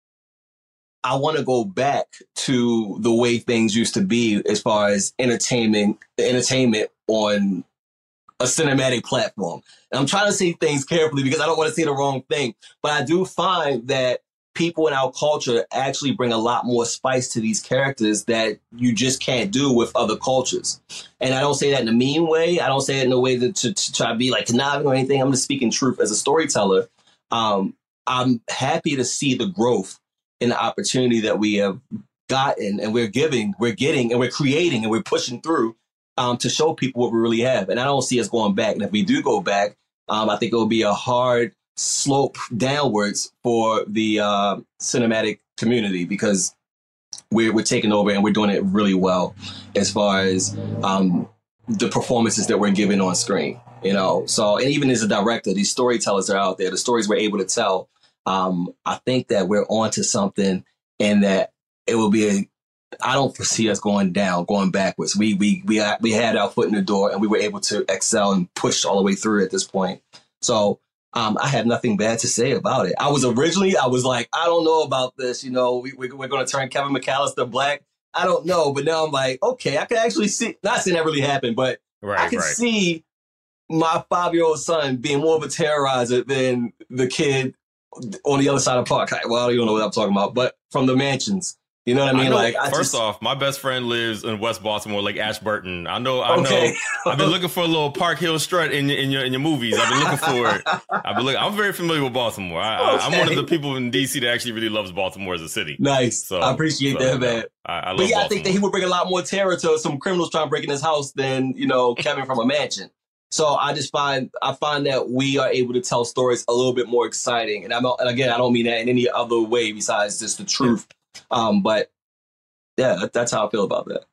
I want to go back to the way things used to be as far as entertainment, entertainment on a cinematic platform. And I'm trying to say things carefully because I don't want to say the wrong thing. But I do find that people in our culture actually bring a lot more spice to these characters that you just can't do with other cultures. And I don't say that in a mean way. I don't say it in a way that to, to try to be like conniving or anything. I'm just speaking truth as a storyteller. Um, I'm happy to see the growth in the opportunity that we have gotten and we're giving, we're getting, and we're creating, and we're pushing through um, to show people what we really have. And I don't see us going back. And if we do go back, um, I think it will be a hard slope downwards for the uh, cinematic community because we're, we're taking over and we're doing it really well as far as um, the performances that we're giving on screen. You know, so, and even as a director, these storytellers are out there, the stories we're able to tell. Um, I think that we're onto something and that it will be a, I don't foresee us going down, going backwards. We, we, we, we had our foot in the door and we were able to excel and push all the way through at this point. So, um, I have nothing bad to say about it. I was originally, I was like, I don't know about this. You know, we, we, we're going to turn Kevin McAllister black. I don't know. But now I'm like, okay, I can actually see, not saying that really happened, but right, I can right. see my five-year-old son being more of a terrorizer than the kid on the other side of the park. Well, you don't know what I'm talking about, but from the mansions. You know what I mean? I know, like, I first just, off, my best friend lives in West Baltimore, like Ashburton. I know, I okay. know. I've been looking for a little Park Hill strut in your in your in your movies. I've been looking for it. I've been looking. I'm very familiar with Baltimore. I, okay. I, I'm one of the people in D C that actually really loves Baltimore as a city. Nice. So I appreciate so, that, man. I, I love but yeah, Baltimore. I think that he would bring a lot more terror to some criminals trying to break in his house than you know Kevin from a mansion. So I just find I find that we are able to tell stories a little bit more exciting, and I'm and again I don't mean that in any other way besides just the truth. Um, but yeah, that's how I feel about that.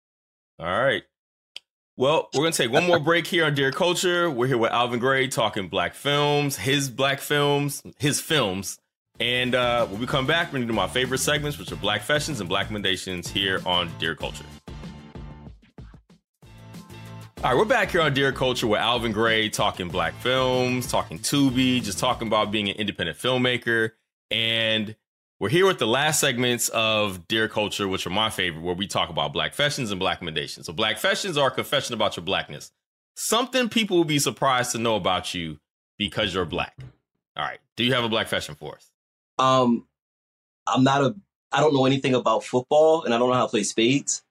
All right. Well, we're going to take one more break here on Dear Culture. We're here with Alvin Gray talking black films, his black films, his films. And uh, when we come back, we're going to do my favorite segments, which are Black Fashions and Black Recommendations here on Dear Culture. All right, we're back here on Dear Culture with Alvin Gray, talking black films, talking Tubi, just talking about being an independent filmmaker. And we're here with the last segments of Dear Culture, which are my favorite, where we talk about black fashions and black recommendations. So black fashions are a confession about your blackness. Something people will be surprised to know about you because you're black. All right. Do you have a black fashion for us? Um, I'm not a, I don't know anything about football, and I don't know how to play spades.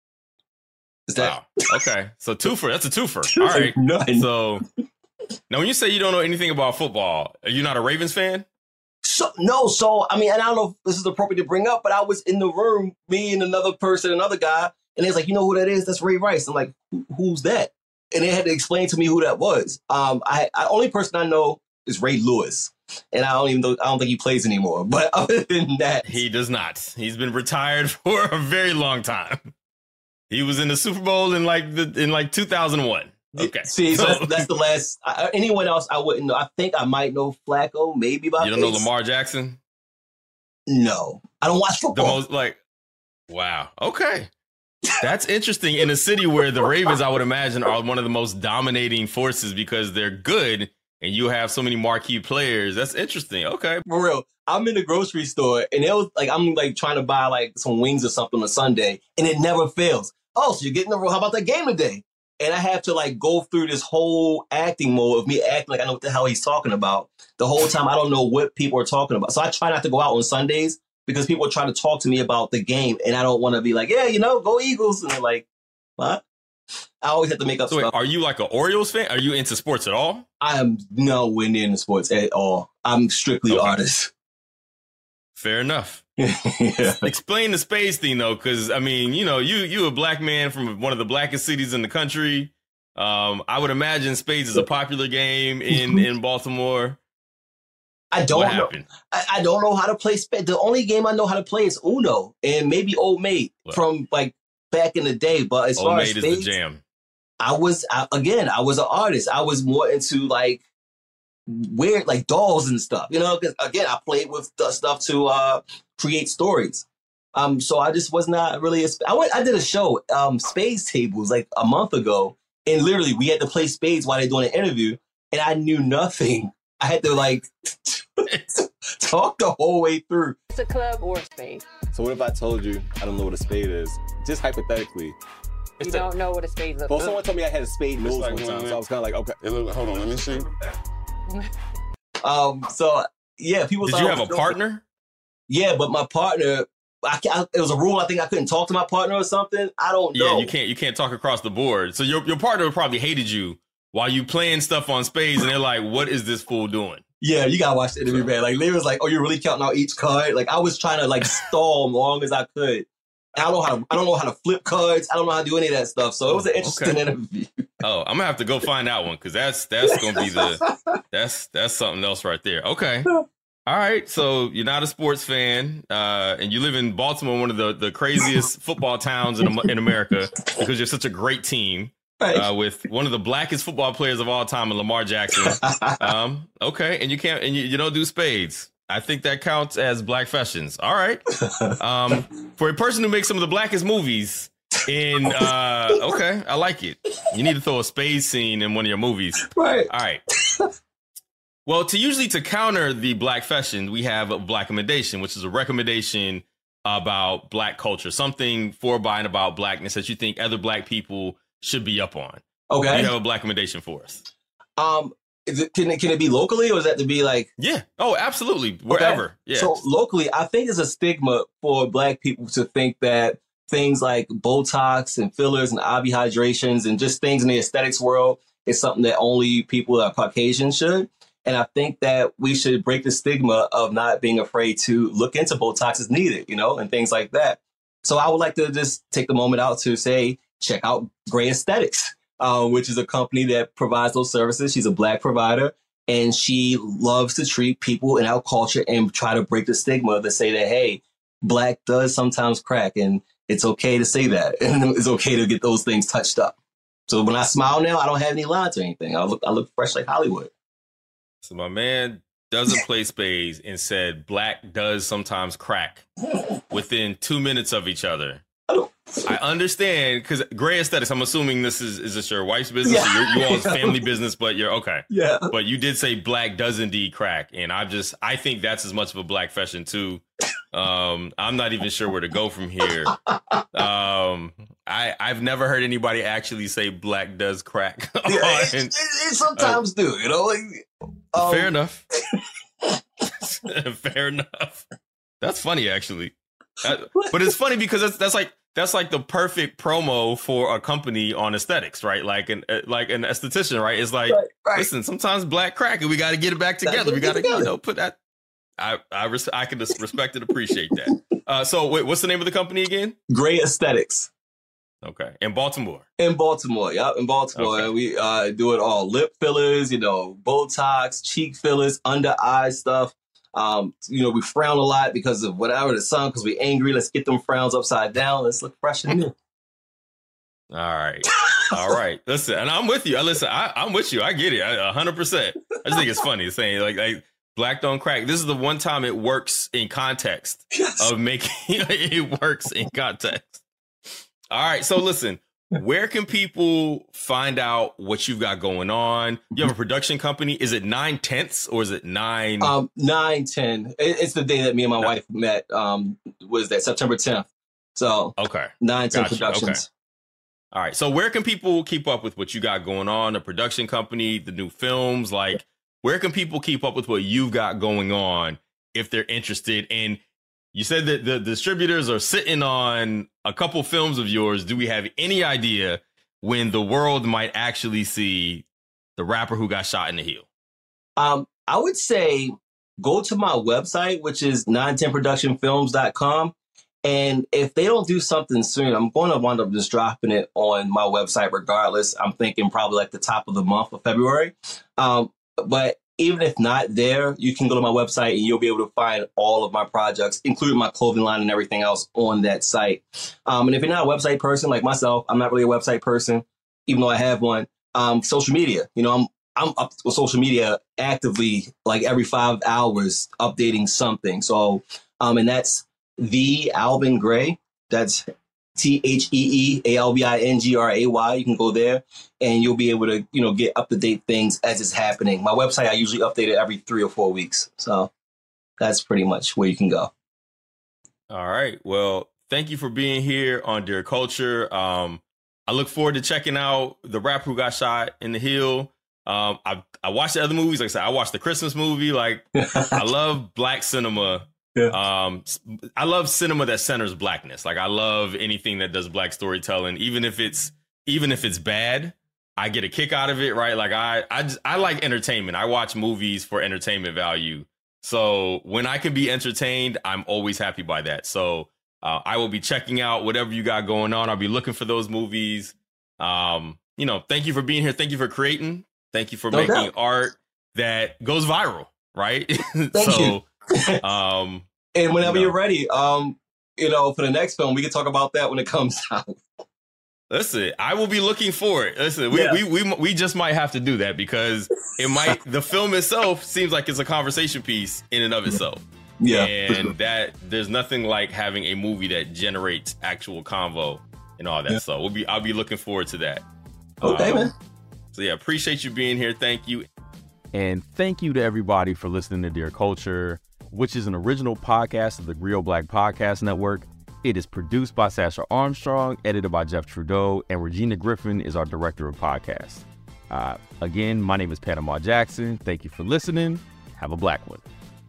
Is that wow. Okay? So twofer. That's a twofer. All right. None. So now, when you say you don't know anything about football, are you not a Ravens fan? So no. So I mean, and I don't know if this is appropriate to bring up, but I was in the room, me and another person, another guy, and they was like, "You know who that is? That's Ray Rice." I'm like, Who, "Who's that?" And they had to explain to me who that was. Um, I, I only person I know is Ray Lewis, and I don't even know. I don't think he plays anymore. But other than that, he does not. He's been retired for a very long time. He was in the Super Bowl in like the in like two thousand one. Okay, see, so that's, that's the last. I, anyone else, I wouldn't know. I think I might know Flacco, maybe by you don't face. know Lamar Jackson. No, I don't watch football. The most like, wow, okay, that's interesting. In a city where the Ravens, I would imagine, are one of the most dominating forces because they're good, and you have so many marquee players. That's interesting. Okay, for real. I'm in the grocery store, and it was like I'm like trying to buy like some wings or something on a Sunday, and it never fails. Oh, so you're getting the how about that game today? And I have to like go through this whole acting mode of me acting like I know what the hell he's talking about. The whole time I don't know what people are talking about. So I try not to go out on Sundays because people are trying to talk to me about the game, and I don't want to be like, yeah, you know, go Eagles. And they're like, what? I always have to make up so stuff. Wait, are you like an Orioles fan? Are you into sports at all? I am nowhere near into sports at all. I'm strictly okay. artist. Fair enough. Yeah. Explain the spades thing, though, because, I mean, you know, you you a black man from one of the blackest cities in the country. Um, I would imagine spades is a popular game in, in Baltimore. I don't what know. happened? I, I don't know how to play spades. The only game I know how to play is Uno and maybe Old Maid well, from, like, back in the day. But as Old far Maid as spades, is the jam. I was, I, again, I was an artist. I was more into, like, weird, like dolls and stuff, you know, because again, I played with stuff to uh, create stories. Um, so I just was not really, a, I went, I did a show, um, Spades Tables, like a month ago, and literally we had to play spades while they're doing an interview, and I knew nothing. I had to like talk the whole way through. It's a club or a spade. So what if I told you I don't know what a spade is? Just hypothetically. You don't know what a spade looks like. Well, someone told me I had a spade nose like one time, so I was kind of like, okay. It look, hold on, let me see. Um. So yeah, people. Did you have a partner? Yeah, but my partner, I, I, it was a rule. I think I couldn't talk to my partner or something. I don't know. Yeah, you can't. You can't talk across the board. So your your partner probably hated you while you playing stuff on spades, and they're like, "What is this fool doing?" Yeah, you gotta watch the interview, man. Like, Larry was like, "Oh, you're really counting out each card?" Like, I was trying to like stall as long as I could. I don't know how to. I don't know how to flip cards. I don't know how to do any of that stuff. So it was an interesting okay. interview. Oh, I'm gonna have to go find that one because that's that's gonna be the that's that's something else right there. Okay, all right. So you're not a sports fan, uh, and you live in Baltimore, one of the the craziest football towns in in America, because you're such a great team. Right. Uh, with one of the blackest football players of all time, Lamar Jackson. Um, okay, and you can't and you, you don't do spades. I think that counts as black fashions. All right. Um, for a person who makes some of the blackest movies in, uh, okay, I like it. You need to throw a spade scene in one of your movies. Right. All right. Well, to usually to counter the black fashion, we have a black recommendation, which is a recommendation about black culture, something for, by, and about blackness that you think other black people should be up on. Okay. Do you have a black recommendation for us? Um, Is it, can it can it be locally, or is that to be like? Yeah. Oh, absolutely. Wherever. Okay. Yeah. So locally, I think it's a stigma for black people to think that things like Botox and fillers and I V hydrations and just things in the aesthetics world is something that only people that are Caucasian should. And I think that we should break the stigma of not being afraid to look into Botox as needed, you know, and things like that. So I would like to just take the moment out to say, check out Gray Aesthetics. Uh, which is a company that provides those services. She's a black provider, and she loves to treat people in our culture and try to break the stigma to say that, hey, black does sometimes crack, and it's okay to say that, and it's okay to get those things touched up. So when I smile now, I don't have any lines or anything. I look, I look fresh like Hollywood. So my man doesn't play spades and said black does sometimes crack within two minutes of each other. I don't, I understand because Gray Aesthetics. I'm assuming this is is this your wife's business? Yeah. Or you all's family business, but you're okay. Yeah. But you did say black does indeed crack, and I just I think that's as much of a black fashion too. Um, I'm not even sure where to go from here. Um, I I've never heard anybody actually say black does crack. Yeah, it, it, it sometimes uh, do, you know. Like, um, fair enough. Fair enough. That's funny, actually. That, but it's funny because that's that's like that's like the perfect promo for a company on aesthetics, right? Like an like an esthetician, right? It's like, right, right. Listen, sometimes black crack, and we got to get it back together. We got to, you know, put that. I I, res- I can just respect and appreciate that. Uh, so wait, what's the name of the company again? Gray Aesthetics. Okay, in Baltimore. In Baltimore, yep, in Baltimore. Okay. We uh, do it all: lip fillers, you know, Botox, cheek fillers, under eye stuff. Um, you know, we frown a lot because of whatever the sun, because we're angry. Let's get them frowns upside down. Let's look fresh and new. All right. All right. Listen, and I'm with you. I listen, I, I'm with you. I get it. A hundred percent. I just think it's funny saying like, like black don't crack. This is the one time it works in context yes. of making it works in context. All right. So listen, where can people find out what you've got going on? You have a production company. Is it nine tenths or is it nine? Um, nine ten. It's the day that me and my wife met. Um, was that September tenth? So okay, nine ten gotcha. Productions. Okay. All right. So where can people keep up with what you got going on? The production company, the new films. Like, where can people keep up with what you've got going on if they're interested? And you said that the distributors are sitting on a couple films of yours. Do we have any idea when the world might actually see the rapper who got shot in the heel? Um, I would say go to my website, which is nine ten production films dot com. And if they don't do something soon, I'm going to wind up just dropping it on my website regardless. I'm thinking probably like the top of the month of February. Um, but even if not there, you can go to my website and you'll be able to find all of my projects, including my clothing line and everything else on that site. Um, and if you're not a website person like myself, I'm not really a website person, even though I have one. Um, social media, you know, I'm I'm up with social media actively, like every five hours, updating something. So, um, and that's the Alvin Gray. That's T H E E A L V I N G R A Y. You can go there and you'll be able to, you know, get up to date things as it's happening. My website, I usually update it every three or four weeks. So that's pretty much where you can go. All right. Well, thank you for being here on Dear Culture. Um, I look forward to checking out the rapper who got shot in the heel. Um, I I watched the other movies. Like I said, I watched the Christmas movie. Like I love black cinema. Yeah. Um, I love cinema that centers blackness. Like I love anything that does black storytelling, even if it's even if it's bad, I get a kick out of it. Right. Like I I just, I like entertainment. I watch movies for entertainment value. So when I can be entertained, I'm always happy by that. So uh, I will be checking out whatever you got going on. I'll be looking for those movies. Um, you know, thank you for being here. Thank you for creating. Thank you for no making doubt. art that goes viral. Right. Thank so, you. um and whenever you know, you're ready, um you know, for the next film we can talk about that when it comes out. Listen, I will be looking for it. Listen, we, yeah. we we we just might have to do that because it might the film itself seems like it's a conversation piece in and of itself. Yeah, and sure. that there's nothing like having a movie that generates actual convo and all that. Yeah. So we'll be I'll be looking forward to that. Okay, um, man. So yeah, appreciate you being here. Thank you. And thank you to everybody for listening to Dear Culture, which is an original podcast of the Griot Black Podcast Network. It is produced by Sasha Armstrong, edited by Jeff Trudeau, and Regina Griffin is our director of podcasts. Uh, again, my name is Panama Jackson. Thank you for listening. Have a black one.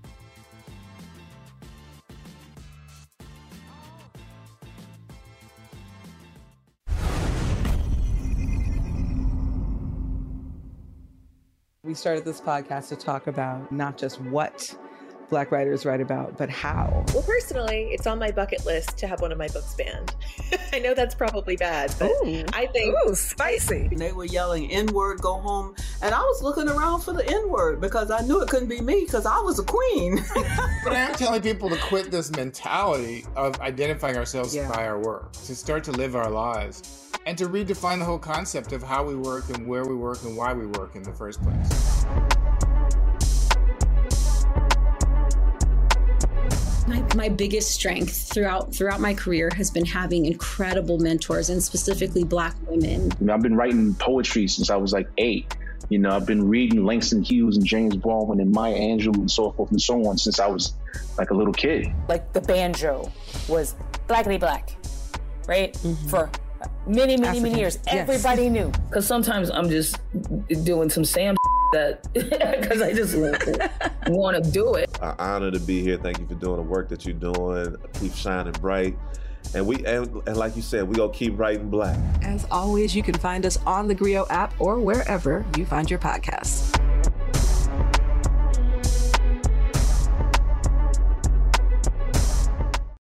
We started this podcast to talk about not just what Black writers write about, but how. Well, personally, it's on my bucket list to have one of my books banned. I know that's probably bad, but ooh, I think... Ooh, spicy. They were yelling N-word, go home. And I was looking around for the N-word because I knew it couldn't be me because I was a queen. But I'm telling people to quit this mentality of identifying ourselves yeah. by our work, to start to live our lives, and to redefine the whole concept of how we work and where we work and why we work in the first place. My, my biggest strength throughout throughout my career has been having incredible mentors, and specifically Black women. I've been writing poetry since I was like eight. You know, I've been reading Langston Hughes and James Baldwin and Maya Angelou and so forth and so on since I was like a little kid. Like the banjo was blackity black, right? Mm-hmm. For many, many, African. many years. Yes. Everybody knew. Because sometimes I'm just doing some Sam that because I just want to do it. An honor to be here. Thank you for doing the work that you're doing. Keep shining bright. And we and, and like you said, we gonna keep writing black. As always, you can find us on the Grio app or wherever you find your podcasts.